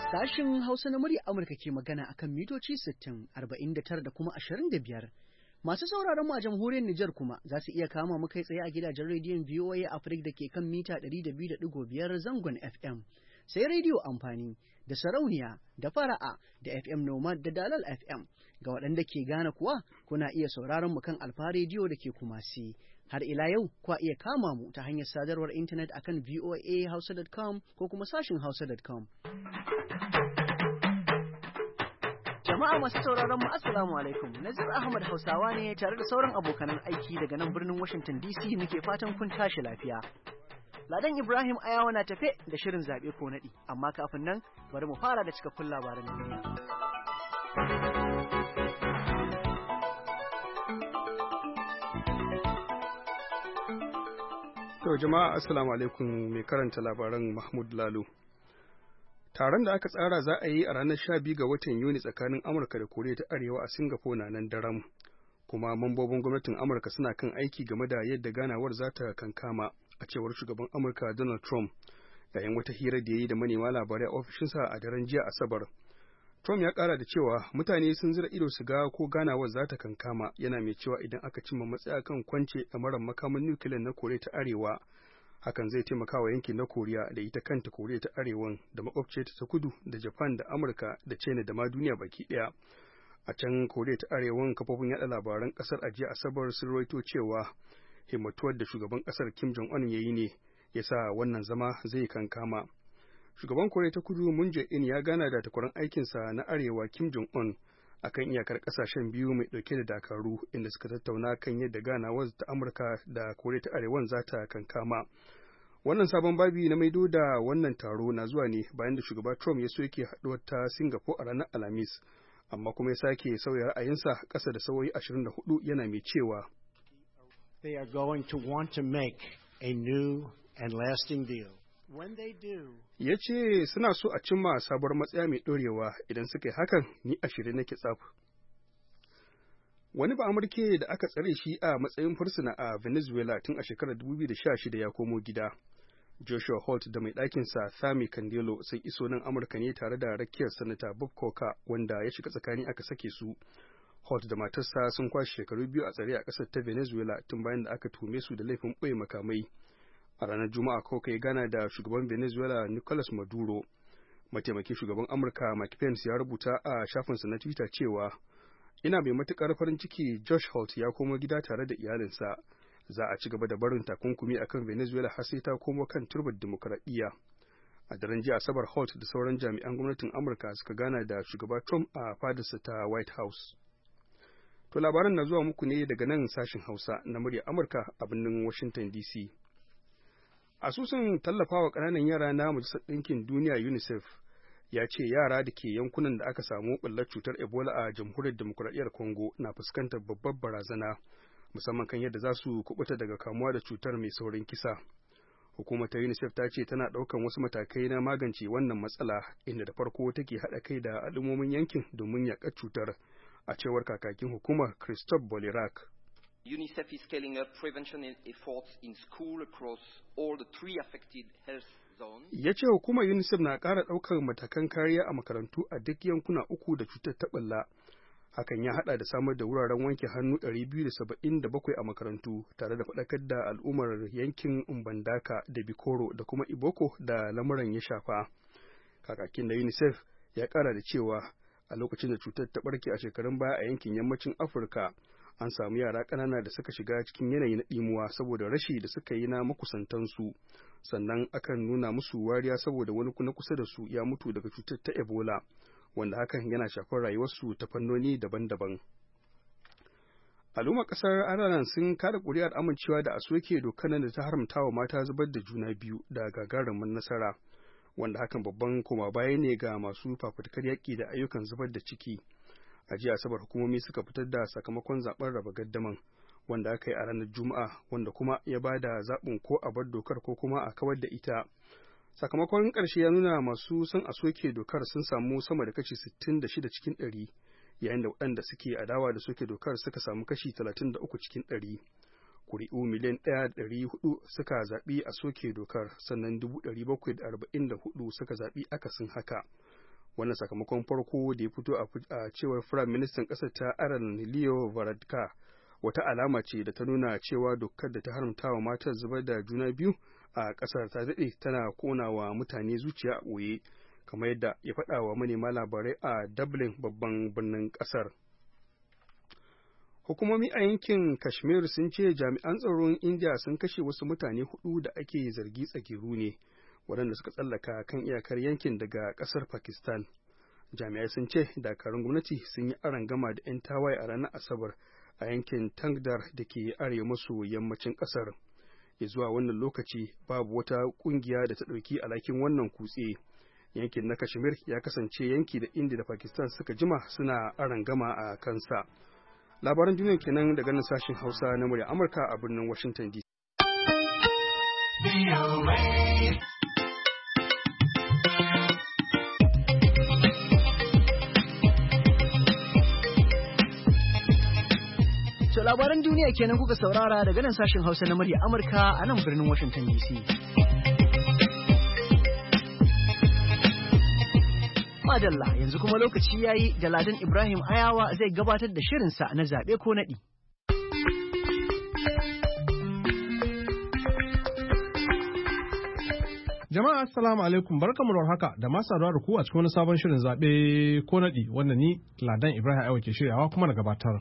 Sashin Hausa na murya Amurka ke magana akan mitoci 60, 49 da kuma 25. Masu sauraron mu a jamhuriyar Nijar kuma za su iya kama mu kai tsaye a gidajen rediyon VOA Africa da ke kan mita 102.5 zangon FM. Sai rediyo amfani da sarauniya da fara'a da FM Nomad da Dalal FM. Ga waɗanda ke Ghana kuwa kuna iya sauraron mu kan Alfa rediyo da ke Kumasi. Har ila yau kwa iya kama mu ta hanyar sadarwar intanet akan voahausa.com ko kuma sashin hausa.com. Jama'a masu sauraron mu assalamu alaikum. Nazir Ahmad Hausawa ne tare da sauran abokanan aiki daga nan birnin Washington DC muke fatan kun tashi lafiya. Ladan Ibrahim Ayawa na tafe da shirin zabe ko nadi, amma kafin nan bari mu fara da cikakkun labaran duniya. To jama'a assalamu alaikum, mai karanta labaran Mahmud Lalo. Taron da aka tsara za a yi a ranar 12 ga watan Yuni tsakanin Amurka da Koriya ta Arewa a Singapore na nan daram, kuma mambobin gwamnatin Amurka suna kan aiki game da yadda ganawar za ta kankama, a cewar shugaban Amurka Donald Trump yayin wata hira da ya yi da manema labarai a ofishinsa a daren jiya Asabar. Trump ya kara da cewa mutane sun zira ido su ga ko ganawar za ta kankama, yana mai cewa idan aka cimma matsaya kan kwance ɗamarar makaman nukiliyar na Koriya ta Arewa, hakan zai taimaka wa yankin na Koriya da ita kanta Koriya ta Arewan da makwabciyarta ta kudu da Japan da Amurka da China da ma duniya baki ɗaya. A can Koriya ta Arewan, kafofin yaɗa labaran ƙasar a jiya Asabar sun rawaito cewa himmatuwar da shugaban ƙasar Kim Jong-un ya yi ne ya sa wannan zama zai kankama. Shugaban Koriya ta Kudu Moon Jae-in ya gana da takwaran aikinsa na Arewa Kim Jong-un akan iyakar kasashen biyu mai dauke da dakaru, inda suka tattauna kan yadda ganawar ta Amurka da Koriya ta Arewan za ta kankama. Wannan sabon babi na maido da wannan taro na zuwa ne bayan da shugaba Trump ya soke haɗuwar ta Singapore a ranar Alhamis, amma kuma ya sake sauya ra'ayinsa ƙasa da sauyi 24 yana mai cewa they are going to want to make a new and lasting deal. Ya ce suna so a cimma sabuwar matsaya mai ɗorewa, idan suka yi hakan ni a shirye nake tsaf. Wani Ba'amurke da aka tsare shi a matsayin fursuna a Venezuela tun a shekarar 2016 ya komo gida. Joshua Holt da mai ɗakinsa Thami Candelo sun iso nan Amurka ne tare da rakiyar Sanata Bob Corker, wanda ya shiga tsakani aka sake su. Holt da matarsa sun kwashe shekaru biyu a tsare a ƙasar ta Venezuela tun bayan da aka tume su da laifin ɓoye makamai. A ranar Juma'a Corker ya gana da shugaban Venezuela Nicolas Maduro. Mataimakin shugaban Amurka Mike Pence ya rubuta a shafinsa na Twitter cewa, ina mai matuƙar farin ciki Josh Holt ya komo gida tare da iyalinsa. Za a ci gaba da barin takunkumi akan Venezuela har sai ta komo kan turbar dimokuraɗiyya. A daren jiya Asabar, Holt da sauran jami'an gwamnatin Amurka suka gana da shugaba Trump a fadarsa ta White House. To labaran na zuwa muku ne daga nan sashin Hausa na muryar Amurka a birnin Washington DC. Asusun tallafawa ƙananan yara na Majalisar Ɗinkin Duniya UNICEF ya ce yara da ke yankunan da aka samu ɓullar cutar Ebola a Jamhuriyar Demokuraɗiyyar Congo na fuskantar babbar barazana, musamman kan yadda za su kubuta daga kamuwa da cutar mai saurin kisa. Hukumar ta UNICEF ta ce tana ɗaukan wasu matakai na magance wannan matsala, inda da farko take haɗa kai da al'ummomin yankin domin yaƙar cutar, a cewar kakakin hukumar Christophe Bolirak. UNICEF is scaling up prevention efforts in school across all the 3 affected health zones. Ya ce hukumar UNICEF na ƙara ɗaukar matakan kariya a makarantu a duk yankuna 3 da cutar ta ɓalla. Hakan ya haɗa da samar da wuraren wanke hannu 277 a makarantu, tare da faɗakar da al'ummar yankin Mbandaka da Bikoro da kuma Iboko da lamuran ya shafa. Kakakin da UNICEF ya ƙara da cewa a lokacin da cutar ta ɓarke a shekarun baya a yankin yammacin Afirka, an samu yara ƙanana da suka shiga cikin yanayi na ɗimuwa saboda rashi da suka yi na makusantansu, sannan akan nuna musu wariya saboda wani na kusa da su ya mutu daga cutar ta Ebola, wanda hakan yana shafar rayuwarsu ta fannoni daban-daban. Al'ummar ƙasar Ireland sun kada ƙuri'ar amincewa da a soke dokar da ta haramta wa mata zubar da juna biyu da gagarumin nasara, wanda hakan babban koma baya ne ga masu fafutukar yaƙi da ayyukan zubar da ciki. A jiya Asabar hukumomi suka fitar da sakamakon zaben raba gaddaman, wanda aka yi a ranar Juma'a, wanda kuma ya ba da zaɓin ko a bar dokar ko kuma a kawar da ita. Sakamakon ƙarshe ya nuna masu son a soke dokar sun samu sama da kashi 66 cikin 100, yayin da waɗanda suke adawa da soke dokar suka samu kashi 33 cikin 100. Kuri'u miliyan 1.400 suka zaɓi a soke dokar, sannan 744 suka zaɓi akasin haka. Wannan sakamakon farko da ya fito a cewar Firayim Ministan ƙasar ta Ireland Leo Varadkar wata alama ce da ta nuna cewa dokar da ta haramta wa matar zubar da juna biyu a ƙasar ta daɗe tana ƙona wa mutane zuciya a ɓoye, kamar yadda ya faɗa wa manema labarai a Dublin babban birnin ƙasar. Hukumomi a yankin Kashmir sun ce jami'an tsaron India sun kashe wasu mutane 4 da ake zargi tsageru ne, waɗanda suka tsallaka kan iyakar yankin daga ƙasar Pakistan. Jami'ai sun ce dakarun gwamnati sun yi arangama da 'yan tawaye a ranar Asabar a yankin Tangdar da ke arewa maso yammacin ƙasar. Ya zuwa wannan lokaci babu wata ƙungiya da ta ɗauki alhakin wannan kutse. Yankin na Kashmir ya kasance yanki da India da Pakistan suka jima suna arangama a kansa. Labaran duniya kenan daga nan sashen Hausa na murya Amurka a birnin Washington DC. So labaran duniya kenan kuka saurara daga nan sashen Hausa na murya Amurka a nan birnin Washington DC. Madalla yanzu kuma lokaci yayi da Ladan Ibrahim Ayawa zai gabatar da shirinsa na zaɓe ko naɗi. Jama'a assalamu alaikum barkamu da haka da masu saduwa da ku a cikin wani sabon shirin zaɓe ko naɗi wanda ni Ladan Ibrahim Ayawa ke shiryawa kuma na gabatar.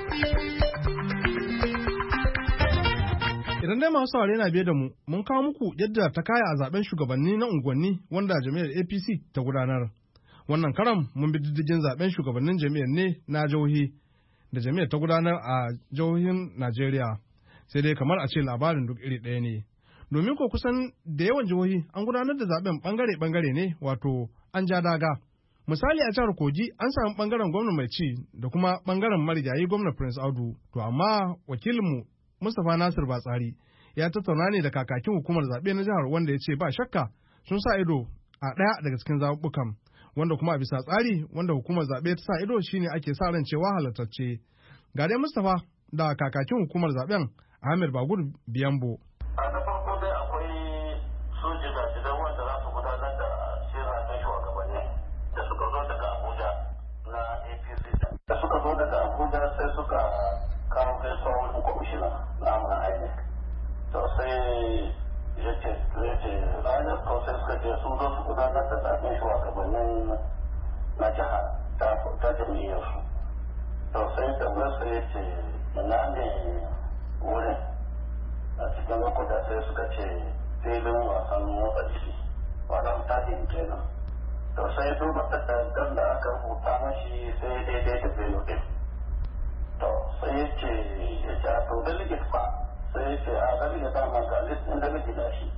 Idan dai masu saurare na biye da mu, mun kawo muku yadda ta kaya a zaben shugabanni na unguwanni wanda jami'ar APC ta gudanar. Wannan karam mun bi diddigin zaben shugabannin jami'ar ne na jihohi da jami'ar ta gudanar a jihohin Najeriya. Sai dai kamar a ce labarin duk iri ɗaya ne. Domin ko kusan da yawan jihohi an gudanar da zaben bangare-bangare ne wato an ja daga. Misali a jihar Kogi an samu bangaren gwamna mai ci da kuma bangaren marigayi gwamna Prince Audu. To amma wakilinmu Mustapha Nasir Batsari ya tattauna ne da kakakin hukumar zaɓe na jihar wanda ya ce ba shakka sun sa ido a ɗaya daga cikin zaɓuɓɓukan wanda kuma a bisa tsari wanda hukumar zaɓe ta sa ido shine ake sa ran cewa halartacce. Ga dai Mustapha da kakakin hukumar zaɓen Ahmed Bagur Biyambo. Na farko dai akwai soji da jidan wanda za su gudanar da shirin shugabanni da suka zo daga Abuja na APC. Da suka zo daga Abuja sai suka kawo gaisuwa wani kwamishina na amina INEC. To sai ya ce ranar to sai suka ce sun zo su gudanar da zaɓen shugabannin na jiha ta jam'iyyarsu. To sai da wasu ya ce ina ne wurin a cikin lokuta sai suka ce filin wasan motsa jiki wasan tafin kenan. To sai duba takardar da aka rubuta mashi sai daidai da bello ɗin. To sai ya ce a to delegate fa sai ya ce a delegate dama ga listin delegate da shi.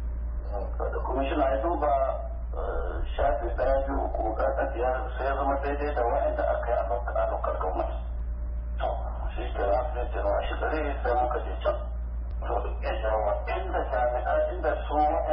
Da kwamishina ya duba shafi 1, 2, 3, 4, 5 sai ya zama daidai da wa'anda aka yi a local government. To shi ke rafi ce na shi gare sai muka je can. To inda jami'a inda su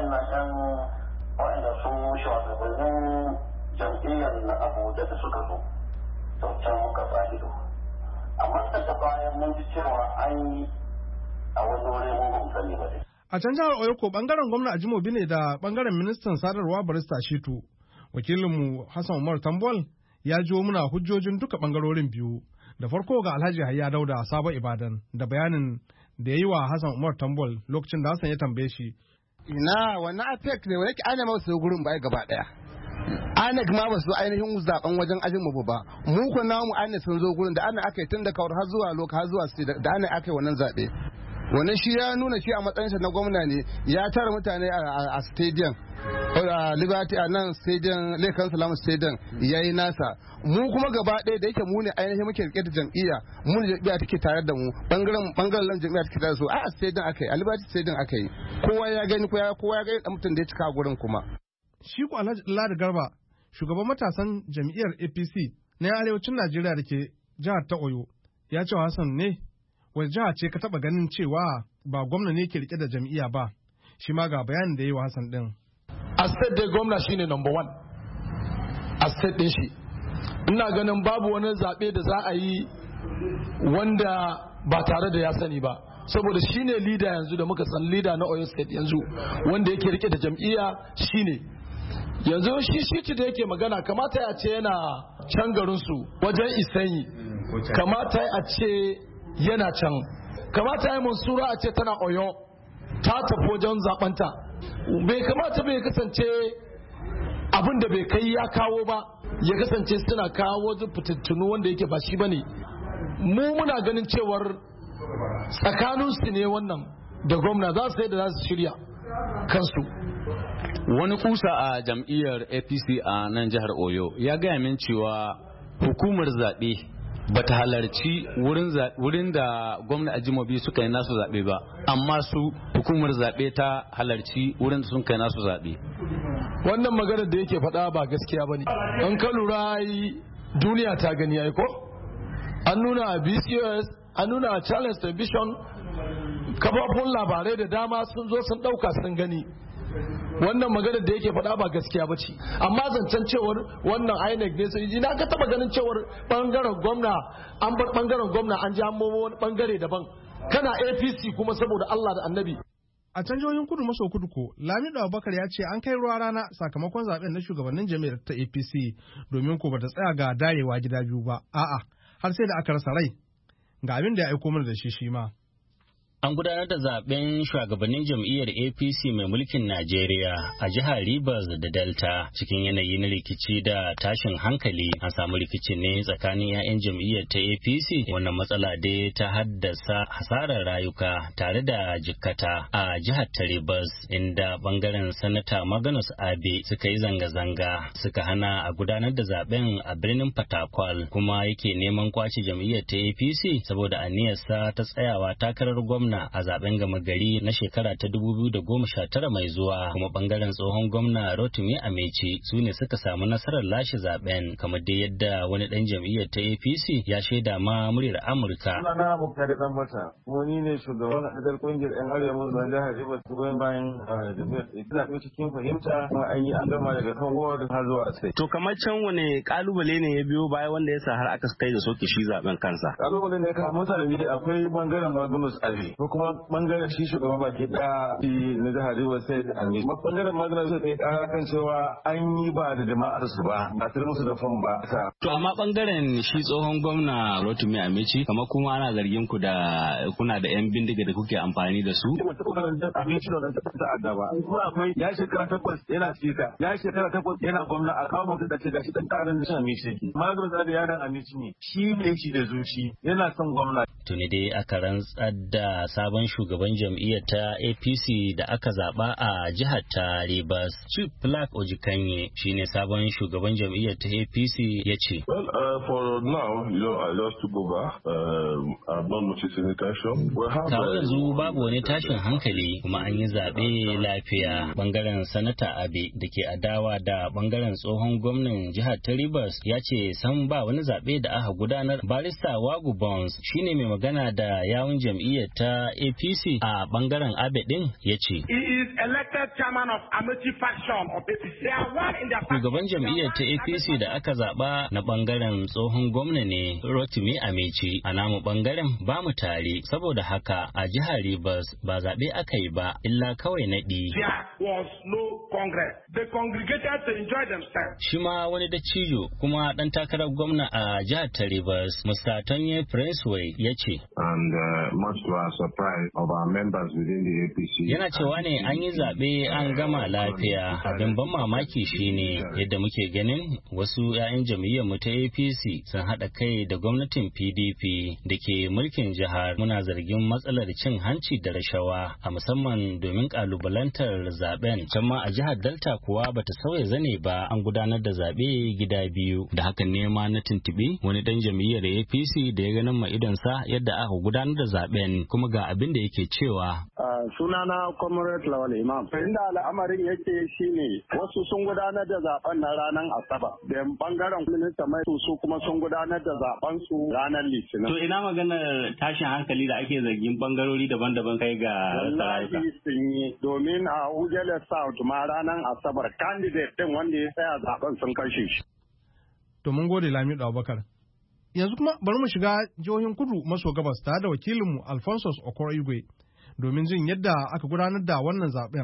wa'anda su shugabannin jam'iyyar na Abuja da suka zo. To can muka sa ido. Amma daga bayan mun ji cewa an yi a wani wuri mun ba mu sani ba dai. A can jihar Oyoko bangaren gwamna Ajimobi ne da bangaren ministan sadarwa Barista Shitu. Wakilinmu Hassan Umar Tambol ya jiwo muna hujjojin duka bangarorin biyu. Da farko ga Alhaji Hayya Dauda Sabo Ibadan da bayanin da ya yi wa Hassan Umar Tambol lokacin da Hassan ya tambaye shi. Ina wannan APEC ne wani ana ma su gurin bai gaba daya. ANEC ma ba su ainihin zaben wajen Ajimobi ba. Mu ko namu ANEC sun zo gurin da ana aka yi tun da kawar har zuwa loka har zuwa state da ANEC aka yi wannan zabe. Wannan shi ya nuna shi a matsayinsa na gwamna ne ya tara mutane a stadium Liberty a nan stadium Lekan Salam stadium ya yi nasa. Mu kuma gaba ɗaya da yake mu ne ainihin muke rike da jam'iyya mu ne jam'iyya take tare da mu bangaren jam'iyya take tare da su a stadium aka yi a Liberty stadium aka yi kowa ya gani kowa ya gani da mutum da ya cika gurin kuma. Shi ku Alhaji Ladi Garba shugaban matasan jam'iyyar APC na arewacin Najeriya da ke jihar ta Oyo ya ce Hassan ne wani jiha ce ka taba ganin cewa ba gwamna ne ke rike da jam'iyya ba shi ma ga bayanin da ya yi wa Hassan din. A state dai gwamna shine number 1 a state din shi. Ina ganin babu wani zaɓe da za a yi wanda ba tare da ya sani ba saboda shine leader yanzu da muka san leader na Oyo state yanzu wanda yake rike da jam'iyya shine yanzu shi da yake magana kamata ya ce yana can garinsu wajen Isanyi, kamata a ce yana can, kamata ya Mansura a ce tana Oyo ta tafi wajen zaɓenta. Bai kamata bai kasance abin da bai kai ya kawo ba ya kasance suna kawo wajen fitattunu wanda yake ba shi bane. Mu muna ganin cewar tsakaninsu ne wannan da gwamna za su da za su shirya kansu. Wani kusa a jam'iyyar APC a nan jihar Oyo ya gaya min cewa hukumar zaɓe ba ta halarci wurin da gwamna Ajimobi suka yi nasu zaɓe ba, amma su hukumar zaɓe ta halarci wurin da sun kai nasu zaɓe. Wannan maganar da yake faɗa ba gaskiya ba ne. An ka lura duniya ta gani ai ko? An nuna a BCOS, an nuna a Challenge Television, kafafun labarai da dama sun zo sun ɗauka sun gani. Wannan maganar da yake faɗa ba gaskiya ba ce, amma zancen cewar wannan INEC ne sai ji na ka taba ganin cewar bangaren gwamna an bar bangaren gwamna an ji an wani bangare daban kana APC kuma saboda Allah da Annabi. A can jihohin kudu maso kudu ko Lamido Abubakar ya ce an kai ruwa rana sakamakon zaben na shugabannin jami'ar ta APC domin ko bata tsaya ga darewa gida biyu ba, a'a har sai da aka rasa rai. Ga abin da ya aiko mana da shi ma. An gudanar da zaben shugabannin jam'iyyar APC mai mulkin Najeriya a jihar Rivers da Delta cikin yanayi na rikici da tashin hankali. An samu rikici ne tsakanin 'ya'yan jam'iyyar ta APC. Wannan matsala dai ta haddasa hasarar rayuka tare da jikkata a jihar ta Rivers, inda bangaren sanata Magnus Abe suka yi zanga-zanga suka hana a gudanar da zaben a birnin Fatakwal, kuma yake neman kwace jam'iyyar ta APC saboda aniyarsa ta tsayawa takarar gwamna a zaben gama gari na shekara ta 2019 mai zuwa. Kuma bangaren tsohon gwamna Rotimi Amechi su ne suka samu nasarar lashe zaben, kamar dai yadda wani dan jam'iyyar ta APC ya shaida ma muryar Amurka. Sunana Muktar Dan Mata, wani ne shugaban hadar kungiyar 'yan arewa na jihar Rivers goyon bayan jam'iyyar zaɓe cikin fahimta, kuma an yi an gama daga kan ward har zuwa sai. To kamar can wane kalubale ne ya biyo baya wanda ya sa har aka kai da soke shi zaben kansa? Kalubale ne ka mutane akwai bangaren Magnus Abe ko kuma bangaren shi shugaban baki daya na jihar Rivers sai da Amechi. Bangaren Magnus Abe ya kara kan cewa an yi ba da jama'ar su ba tar musu da fam ba. To amma bangaren shi tsohon gwamna Rotimi Amechi kamar kuma ana zargin ku da kuna da 'yan bindiga da kuke amfani da su. Amechi da ta adaba. Kuma akwai ya shekara 8 yana cika, ya shekara 8 yana gwamna a kawo mutum da ce gashi dan karin da shi Amechi yake. Magnus Abe yaran Amechi ne, shi ne shi da zuci yana son gwamna. Tuni dai aka rantsar da sabon shugaban jam'iyyar ta APC da aka zaba a jihar ta Rivers. Chief Black Ojikanye shine sabon shugaban jam'iyyar ta APC ya ce. Well, for now, I just took over. I've not noticed any tension. Kawo yanzu babu wani tashin hankali kuma an yi zaɓe lafiya. Bangaren Sanata Abe da ke adawa da bangaren tsohon gwamnan jihar ta Rivers ya ce san ba wani zaɓe da aka gudanar. Barista Wagu Bones shine mai magana da yawun jam'iyyar ta APC a bangaren Abe din ya ce. Shugaban jam'iyyar ta APC da aka zaba na bangaren tsohon gwamna ne Rotimi Amechi. A namu bangaren ba mu tare, saboda haka a jihar Rivers ba zaɓe aka yi ba illa kawai naɗi. Shi ma wani dattijo kuma ɗan takarar gwamna a jihar ta Rivers, Mr. Tonye Princeway ya ce. Much to our surprise of our members within the APC. Yana cewa ne an yi zaɓe an gama lafiya. Abin ban mamaki shine yadda muke ganin wasu 'ya'yan jam'iyyar mu ta APC sun haɗa kai da gwamnatin PDP da ke mulkin jihar. Muna zargin matsalar cin hanci da rashawa a musamman domin kalubalantar zaben. Can ma a jihar Delta kuwa bata sauya zane ba, an gudanar da zaɓe gida biyu. Da hakan ne ma na tuntuɓi wani ɗan jam'iyyar APC da ya ganin ma idonsa yadda aka gudanar da zaben, kuma ga abin da yake cewa. Sunana Comrade Lawal Imam. Inda al'amarin yake shine wasu sun gudanar da zaben na ranar Asabar, da bangaren minista mai su kuma sun gudanar da zaben su ranar Litinin. To ina maganar tashin hankali da ake zargin bangarori daban-daban kai ga rayuka. Sun yi domin a Ujele South ma ranar Asabar candidate din wanda ya tsaya zaben sun kashe shi. To mun gode Lamido Abubakar. Yanzu kuma bari mu shiga jihohin kudu maso gabas tare da wakilinmu Alphonsus Okoro Igwe domin jin yadda aka gudanar da wannan zaben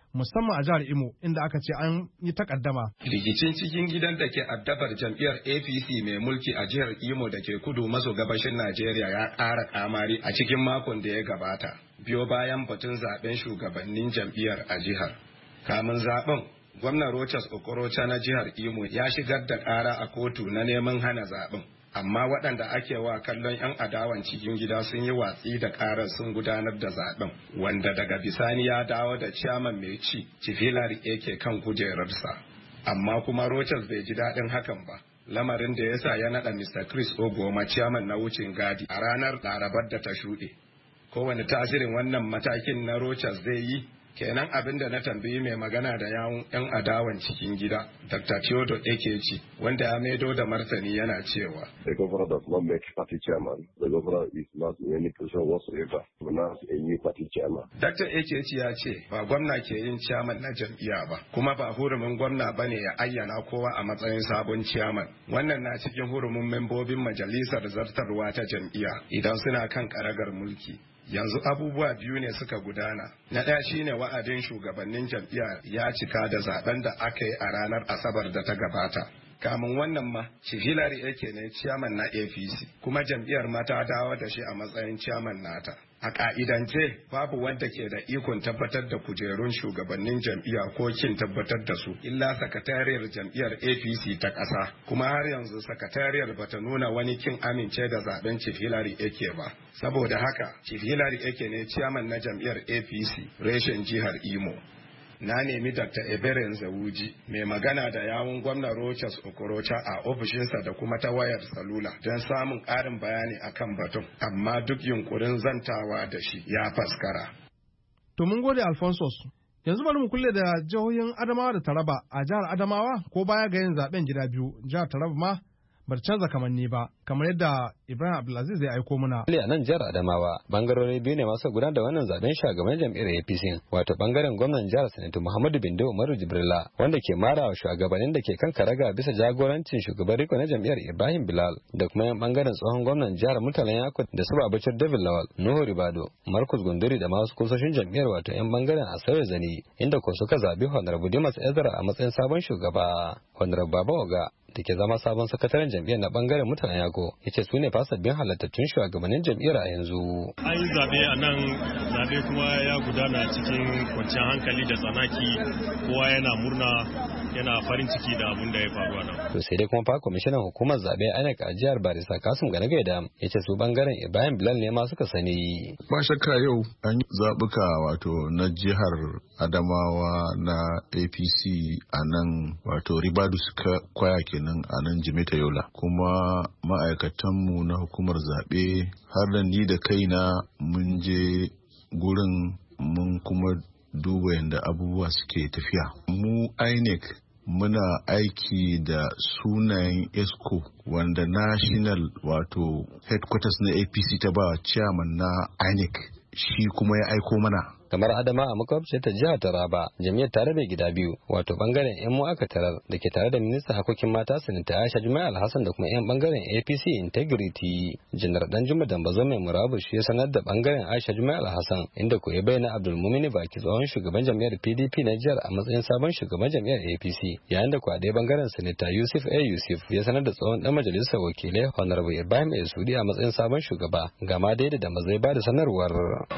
musamman a jihar Imo inda aka ce an yi takaddama. Rikicin cikin gidan da ke addabar jam'iyyar APC mai mulki a jihar Imo da ke kudu maso gabashin Najeriya ya ƙara kamari a cikin makon da ya gabata. Biyo bayan batun zaben shugabannin jam'iyyar a jihar. Kamun zaben, gwamnan Rochas Okorocha na jihar Imo ya shigar da ƙara a kotu na neman hana zaben. Amma waɗanda ake wa kallon 'yan adawan cikin gida sun yi watsi da ƙarar sun gudanar da zaben, wanda daga bisani ya dawo da ciyaman mai ci Chifilari Eke kan kujerarsa. Amma kuma Rochas bai ji daɗin hakan ba, lamarin da ya sa ya naɗa Mr. Chris Ogoma ciyaman na wucin gadi a ranar Larabar da ta shuɗe. Kowane tasirin wannan matakin na Rochas zai yi? Kenan abin da na tambayi mai magana da yawun 'yan adawan cikin gida, Dr. Theodore Ekeci, wanda ya maido da martani yana cewa. The governor does not make party chairman. The governor is not in any position whatsoever to announce a new party chairman. Dr. Ekeci ya ce ba gwamna ke yin chairman na jam'iyya ba, kuma ba hurumin gwamna bane ya ayyana kowa a matsayin sabon chairman. Wannan na cikin hurumin membobin majalisar zartarwa ta jam'iyya idan suna kan karagar mulki. Yanzu abubuwa biyu ne suka gudana. Na ɗaya shine wa'adin shugabannin jam'iyya ya cika da zaben da aka yi a ranar Asabar da ta gabata. Kamun wannan ma, Hillary Eke ne ciyaman na APC, kuma jam'iyyar ma ta dawo da shi a matsayin ciyaman nata. A ka'idance babu wanda ke da ikon tabbatar da kujerun shugabannin jam'iyya ko kin tabbatar da su, illa sakatariyar jam'iyyar APC ta ƙasa, kuma har yanzu sakatariyar bata nuna wani kin amince da zaben Chief Hillary Eke ba. Saboda haka, Chief Hillary Eke ne ciyaman na jam'iyyar APC reshen jihar Imo. Na nemi Dr. Ebere Nzewuji, mai magana da yawun gwamnan Rochas Okorocha a ofishinsa da kuma ta wayar salula don samun ƙarin bayani akan batun, amma duk yunkurin zantawa da shi ya faskara. To mun gode Alphonsus. Yanzu bari mu kulle da jihohin Adamawa da Taraba. A jihar Adamawa ko baya ga yin zaben gida biyu, jihar Taraba ma bar canza kamanni ba, kamar yadda Ibrahim Abdulaziz ya aiko muna. A nan jihar Adamawa, bangarori biyu ne masu gudanar da wannan zaben shugaban jam'iyyar APC, wato bangaren gwamnan jihar Sanatu Muhammadu Bindo Umaru Jibrila, wanda ke mara wa shugabannin da ke kan karaga bisa jagorancin shugaban riko na jam'iyyar Ibrahim Bilal, da kuma yan bangaren tsohon gwamnan jihar Murtala Yako da su Babacir David Lawal, Nuhu Ribado, Marcus Gunduri da masu kusoshin jam'iyyar wato yan bangaren Asawe Zani, inda ko suka zabi Honorable Dimas Ezra a matsayin sabon shugaba. Honorable Baba Oga da ke zama sabon sakataren jam'iyyar na bangaren mutanen yago ya ce su ne fa sabbin halattattun shugabannin jam'iyyar a yanzu. An yi zaɓe a nan, zaɓe kuma ya gudana cikin kwanciyar hankali da tsanaki, kowa yana murna yana farin ciki da abun da ya faru a nan. To sai dai kuma fa kwamishinan hukumar zaɓe INEC a jihar Barisa Kasim Ganagaida ya ce su bangaren Ibrahim Bilal ne ma suka sani. Ba shakka yau an yi zaɓuka wato na jihar Adamawa na APC a nan wato Ribadu suka kwaya kenan a nan Jimeta Yola, kuma ma'aikatanmu na hukumar zaɓe har da ni da kaina mun je gurin mun kuma duba yadda abubuwa suke tafiya. Mu INEC muna aiki da sunayen ESCO wanda national wato headquarters na APC ta ba chairman na INEC shi kuma ya aiko mana. Kamar Adama a makwabciyar ta jihar Taraba, jami'ar ta rabe gida biyu, wato bangaren yan mu aka tarar da ke tare da ministan harkokin mata Sanata Aisha Juma'a Alhassan da kuma yan bangaren APC Integrity. Janar Danjuma Dambazo mai murabus shi ya sanar da bangaren Aisha Juma'a Alhassan, inda ko ya bayyana Abdulmumini Baki tsohon shugaban jami'ar PDP na jihar a matsayin sabon shugaban jami'ar APC, yayin da kwade bangaren Sanata Yusuf A. Yusuf ya sanar da tsohon dan majalisar wakilai Honorable Ibrahim Esudi a matsayin sabon shugaba. Gama dai da Dambazo ya ba da sanarwar.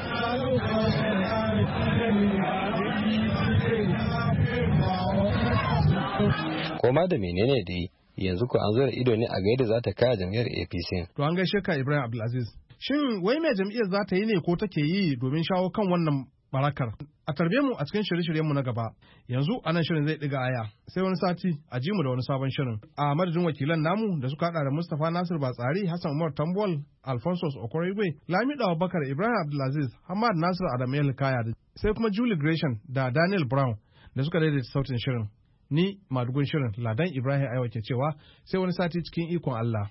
Koma da menene dai yanzu ko an zo da ido ne a ga yadda za ta kaya jam'iyyar APC. To an gaishe ka Ibrahim Abdulaziz. Shin wai mai jam'iyyar za ta yi ne ko take yi domin shawo kan wannan barakar? A tarbe mu a cikin shirye-shiryenmu na gaba. Yanzu anan shirin zai ɗiga aya. Sai wani sati a ji mu da wani sabon shirin. A madadin wakilan namu da suka haɗa da Mustapha Nasir Batsari, Hassan Umar Tambuwal, Alphonsus Okorigwe, Lamido Abubakar, Ibrahim Abdulaziz, Hamad Nasir Adamu Kaya, sai kuma Julie Gresham da Daniel Brown da suka daidaita sautin shirin. Ni madugun shirin Ladan Ibrahim Aiwa ke cewa sai wani sati cikin ikon Allah.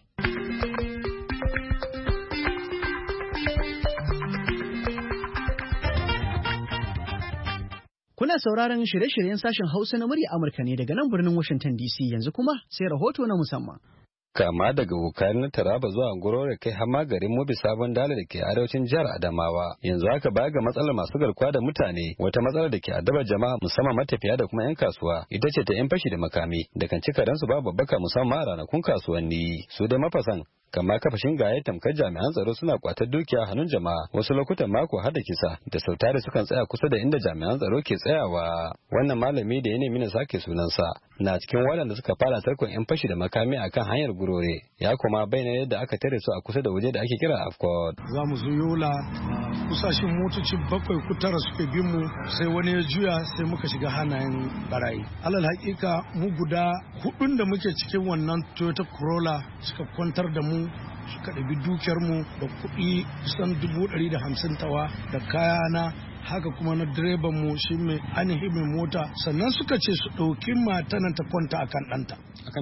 Kuna sauraron shirye-shiryen sashen Hausa na murya Amurka ne daga nan birnin Washington DC, yanzu kuma sai rahoto na musamman. kama daga Wukari na Taraba zuwa Ngorore kai har ma garin Mobi Sabon Dala da ke arewacin jihar Adamawa. Yanzu haka baya ga matsalar masu garkuwa da mutane, wata matsalar da ke addabar jama'a musamman matafiya da kuma 'yan kasuwa ita ce ta 'yan fashi da makami da kan ci karensu babu babbaka musamman a ranakun kasuwanni. Su dai mafasan kama kafashin gaya tamkar jami'an tsaro suna kwatar dukiya hannun jama'a, wasu lokutan mako har da kisa da sautari sukan tsaya kusa da inda jami'an tsaro ke tsayawa. Wannan malami da ya nemi na sake sunansa na cikin waɗanda suka fara tarkon 'yan fashi da makami akan hanyar Gurore, ya kuma bayyana yadda aka tare su a kusa da waje da ake kira Afcod. Za mu zo Yola, kusashen motoci 7 ko 9 suka bin mu, sai wani ya juya sai muka shiga hanayen barayi. Alal hakika mu guda 4 da muke cikin wannan Toyota Corolla suka kwantar da mu, suka ɗabi dukiyarmu da kuɗi kusan 150 tawa da kayana, haka kuma na direban mu shi mai ainihin mai mota, sannan suka ce su ɗauki matanan ta kwanta akan ɗanta.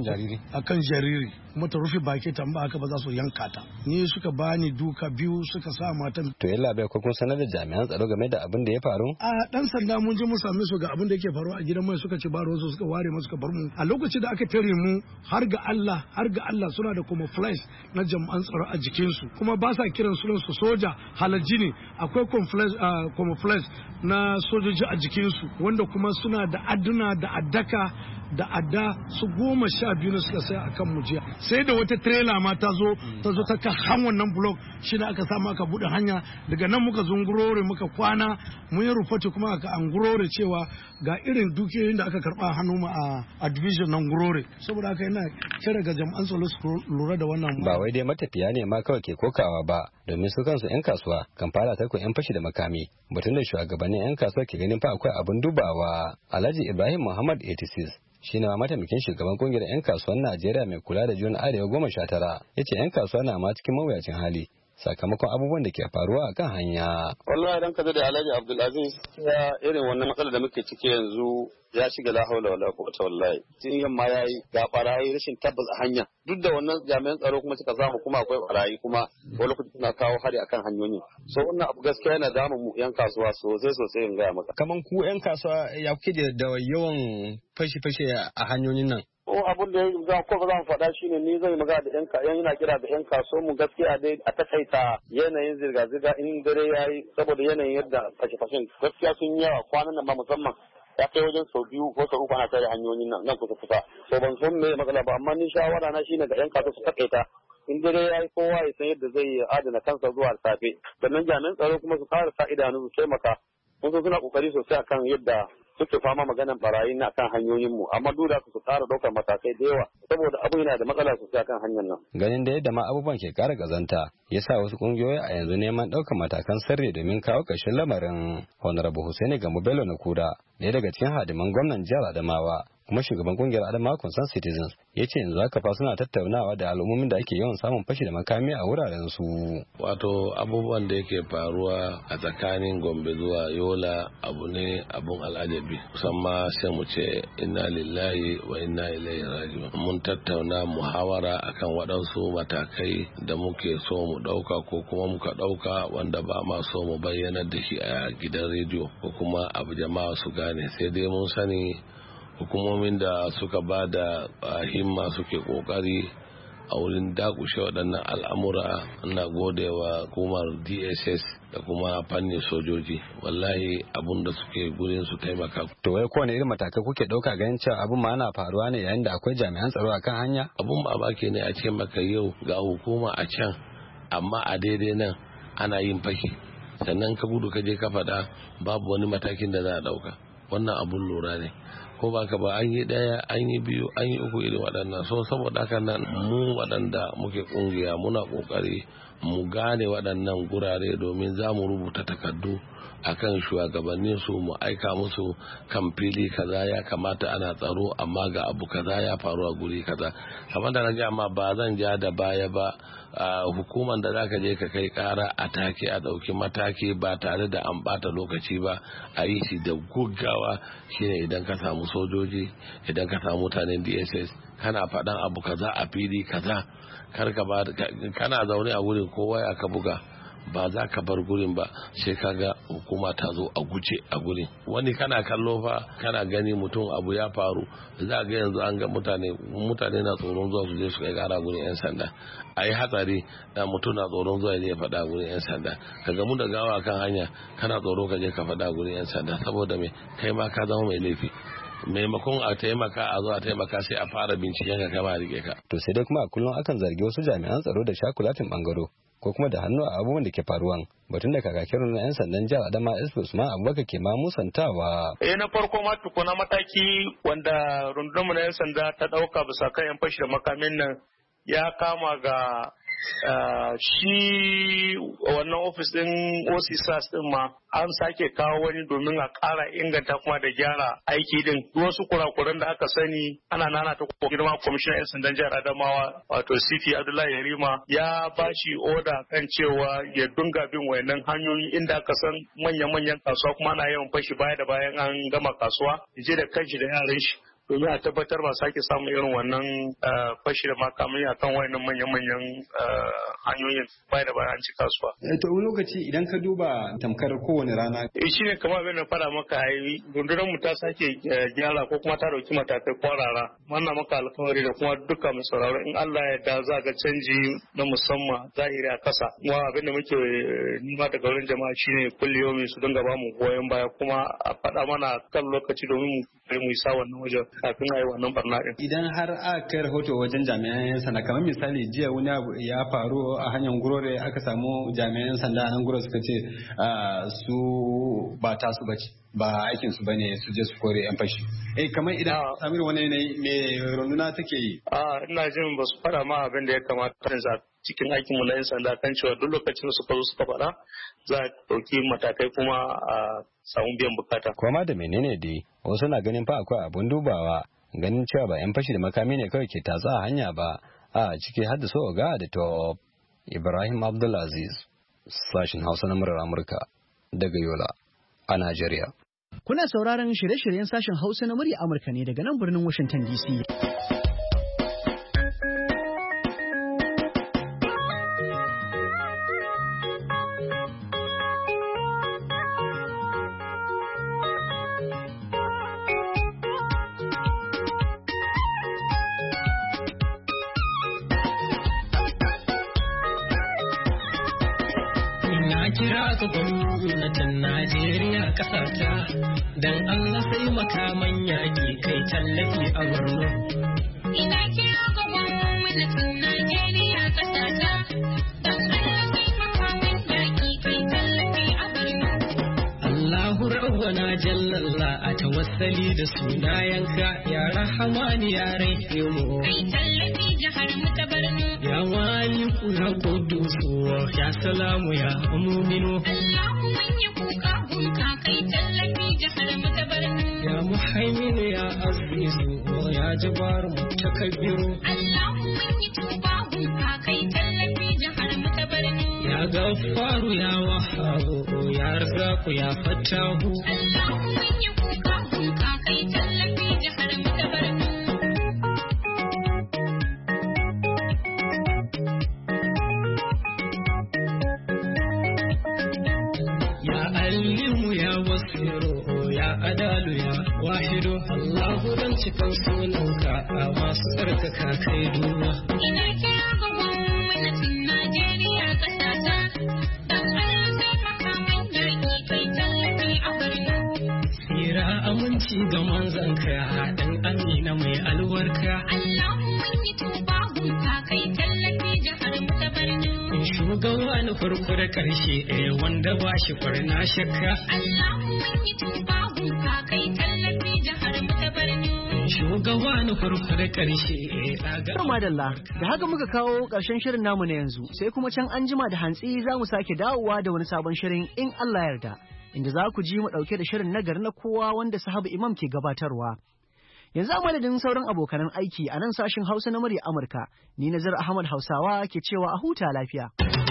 Akan jariri kuma ta rufe baki ta ba haka ba za su yanka ta. Ni suka bani duka 2 suka sa matan. To yalla bai kun sanar da jami'an tsaro game da abin da ya faru? A dan sanda mun je mu same su ga abin da yake faruwa a gidan mai, suka ce ba ruwan su, suka ware mu suka bar mu. A lokacin da aka tare mu har ga Allah suna da kuma flash na jami'an tsaro a jikin su, kuma ba sa kiran sunan su soja halaji ne, akwai kuma flash na sojoji a jikin su wanda kuma suna da adduna da addaka da adda su 12 ne suka sai akan mujiya. Sai da wata trailer ma ta zo ta kan wannan block shi da aka samu aka bude hanya, daga nan muka zo Ngurore muka kwana mun yi rufati kuma aka Ngurore cewa ga irin dukiyoyin da aka karba hannu mu a division nan Ngurore. Saboda haka yana kira ga jami'an tsaro su lura da wannan. Ba wai dai matafiya ne ma kawai ke kokawa ba, domin su kansu 'yan kasuwa kan fara tarko 'yan fashi da makami, batun da shugabannin 'yan kasuwa ke ganin fa akwai abin dubawa. Alhaji Ibrahim Muhammad 86 shi ne mataimakin shugaban kungiyar 'yan kasuwan Najeriya mai kula da juna arewa 19, ya ce 'yan kasuwa na ma cikin mawuyacin hali sakamakon abubuwan da ke faruwa a kan hanya. Wallahi idan ka da Alhaji Abdulaziz ya irin wannan matsalar da muke ciki yanzu ya shiga la haula wala quwwata wallahi. Tun yamma yayi ga barayi rashin tabbas a hanya. Duk da wannan jami'an tsaro kuma suka samu kuma akwai barayi kuma wani lokaci suna kawo hari akan hanyoyi. So wannan abu gaskiya yana damun mu 'yan kasuwa sosai in gaya maka. Kaman ku 'yan kasuwa ya kuke da yawan fashi a hanyoyin nan? Abin da za ko ba za mu faɗa shine ni zai magana da yana kira da 'yan kasuwa mu gaskiya dai a takaita yanayin zirga-zirga in dare yayi, saboda yanayin yadda fashe-fashen gaskiya sun yi yawa kwanan nan ba, musamman ya kai wajen sau 2 ko sau 3 ana tare hanyoyin nan kusa. So ban san me matsala ba, amma ni shawara na shine ga 'yan kasuwa su takaita in dare yayi kowa ya san yadda zai adana kansa zuwa safe, sannan jami'an tsaro kuma su ƙara sa idanu su taimaka. Mun suna kokari sosai akan yadda suke fama maganan barayi na kan hanyoyin mu, amma duk da su ƙara ɗaukar matakai da yawa saboda abu yana da matsala sosai akan hanyar nan. Ganin da yadda ma abubuwan ke ƙara ƙazanta ya sa wasu ƙungiyoyi a yanzu neman ɗaukar matakan sirri domin kawo ƙarshen lamarin. Honorable Hussaini Gambo Bello na Kura, ɗaya daga cikin hadiman gwamnan jihar Adamawa kuma shugaban kungiyar Adamawa Concerned Citizens, ya ce yanzu haka fa suna tattaunawa da al'ummomin da ake yawan samun fashi da makami a wuraren su. Wato abubuwan da yake faruwa a tsakanin Gombe zuwa Yola abu ne abun al'ajabi, musamman sai mu ce inna lillahi wa inna ilaihi raji'un. Mun tattauna muhawara akan waɗansu matakai da muke so mu ɗauka ko kuma muka ɗauka wanda ba ma so mu bayyana da shi a gidan rediyo ko kuma abu jama'a su gane, sai dai mun sani hukumomin da suka ba da himma suke kokari a wurin dakushe waɗannan al'amura. Ina godewa hukumar DSS da kuma fannin sojoji, wallahi abun da suke gurin su taimaka. To wai kowane irin matakai kuke ɗauka ganin cewa abun ma ana faruwa ne yayin da akwai jami'an tsaro akan hanya? Abun mamaki ne a ce maka yau ga hukuma a can amma a daidai nan ana yin fashi, sannan ka gudu ka je ka faɗa babu wani matakin da za a ɗauka. Wannan abun lura ne, ko ba ka ba an yi ɗaya an yi biyu an yi uku irin waɗannan. So saboda haka nan mu waɗanda muke ƙungiya muna ƙoƙari mu gane waɗannan gurare domin za mu rubuta takardu akan shugabannin su mu aika musu kan fili kaza ya kamata ana tsaro amma ga abu kaza ya faru a guri kaza. Kamar da na ji amma ba zan ja da baya ba, hukumar da zaka je ka kai kara a take a ɗauki mataki ba tare da an bata lokaci ba, a yi shi da gaggawa shine idan ka samu sojoji, idan ka samu mutanen DSS kana faɗan abu kaza a fili kaza, kar ka ba kana zaune a wurin kowa ya ka buga ba za ka bar gurin ba sai kaga hukuma ta zo a guje a gurin. Wani kana kallo fa kana gani mutum abu ya faru, za ga yanzu an ga mutane na tsoron zuwa su je su kai kara gurin 'yan sanda. A yi hatsari da mutum na tsoron zuwa ya faɗa gurin 'yan sanda, ka gamu da gawa kan hanya kana tsoro ka je ka faɗa gurin 'yan sanda, saboda me kai ma ka zama mai laifi. Maimakon a taimaka a zo a taimaka sai a fara binciken ka kama rike ka. To sai dai kuma a kullum akan zargi wasu jami'an tsaro da shakulatin bangaro ko kuma da hannu a abubuwan da ke faruwan, batun da kakakin na 'yan sandan jihar Adama Usman Abubakar ke ma musantawa. Na farko ma tukuna mataki wanda rundunmu na 'yan sanda ta ɗauka bisa kan 'yan fashi da makamin nan ya kama ga shi wannan ofis din OCSAS din ma an sake kawo wani domin a ƙara inganta kuma da gyara aiki din. Wasu kurakuran da aka sani ana nana ta girma kwamishinan 'yan sandan jihar Adamawa wato CP Abdullahi Yarima ya bashi oda kan cewa ya dunga bin wayannan hanyoyi inda aka san manya-manyan kasuwa kuma ana yawan fashi baya da bayan an gama kasuwa, je da kanshi da yaran shi domin a tabbatar ba sake samun irin wannan fashi da makamai a kan wayannan manyan hanyoyin baya da bayan an ci kasuwa. To wani lokaci idan ka duba tamkar kowane rana. Shi ne kamar abin da fara maka yi rundunar mu ta sake gyara ko kuma ta dauki matakai kwarara. Wannan maka alkawari da kuma duka mai sauraro in Allah ya da za ga canji na musamman zahiri a kasa. Kuma abin da muke nima daga wurin jama'a shine kulliyomi su dinga ba mu goyon baya kuma a faɗa mana kan lokaci domin mu isa wannan wajen. Kafin a yi wannan barna ɗin. Idan har aka kai rahoto wajen jami'an 'yan sanda kamar misali jiya wani abu ya faru a hanyar gurore aka samu jami'an 'yan sanda a nan gurore suka ce su ba tasu bace ba aikin su bane su je su kore 'yan fashi. Kamar idan samir wani yanayi me runduna take yi? Ina jin ba su fara ma abin da ya kamata cikin aikin mu na 'yan sanda kan cewa duk lokacin da suka zo suka faɗa za a ɗauki matakai kuma a samu biyan bukata. Kuma da menene dai wasu na ganin fa akwai abun dubawa ganin cewa ba 'yan fashi da makami ne kawai ke tatsa a hanya ba a ciki har da so ga da top. Ibrahim Abdulaziz, sashin Hausa na murar Amurka daga Yola a Najeriya. Kuna sauraron shirye-shiryen sashen Hausa na murya Amurka ne daga nan birnin Washington DC. kira ga gwamnatin Najeriya kasata don Allah sai makaman yaƙi kai tallafi a Borno. Ina kira ga gwamnatin Najeriya kasata don Allah sai makaman yaƙi kai tallafi a Borno. Allahu Rabbana Jallalla a tawassali da sunayenka ya Rahmani ya Rahimu. Kai tallafi jihar mu ta Borno. Ya Maliku ya Qudusu ya Salamu ya Muminu. Allahu man ya kuka gunka kai tallafi jihar mu ta Borno. Ya Muhaimin ya Azizu ya Jabbar Mutakabbiru. Allahu man ya tuba gunka kai tallafi jihar mu ta Borno. Ya Gaffaru ya Wahhabu ya Razzaqu ya Fattahu. Allahu man ya kuka gunka kai tallafi jihar mu ta Borno. Adalu ya wahidu Allahu dan cikin sunanka a masu tsarkaka kai duba. Ina kira ga gwamnatin Najeriya kasata don Allah sai makaman yaƙi kai tallafi a Borno. Sira aminci ga manzanka dan Amina mai alwarka. Allahu mun yi tuba gunka kai tallafi jihar mu ta Borno. Shugaba na farko da karshe wanda ba shi kwarna shakka. Allahu mun yi tuba gunka kai tallafi jihar mu ta Borno. Shugaba na farko da karshe daga. Madalla, da haka muka kawo ƙarshen shirin namu na yanzu, sai kuma can an jima da hantsi za mu sake dawowa da wani sabon shirin in Allah yarda, inda za ku ji mu ɗauke da shirin nagari na kowa wanda Sahabu Imam ke gabatarwa. Yanzu a madadin sauran abokanan aiki a nan sashin Hausa na murya Amurka, ni Nazar Ahmad Hausawa ke cewa a huta lafiya.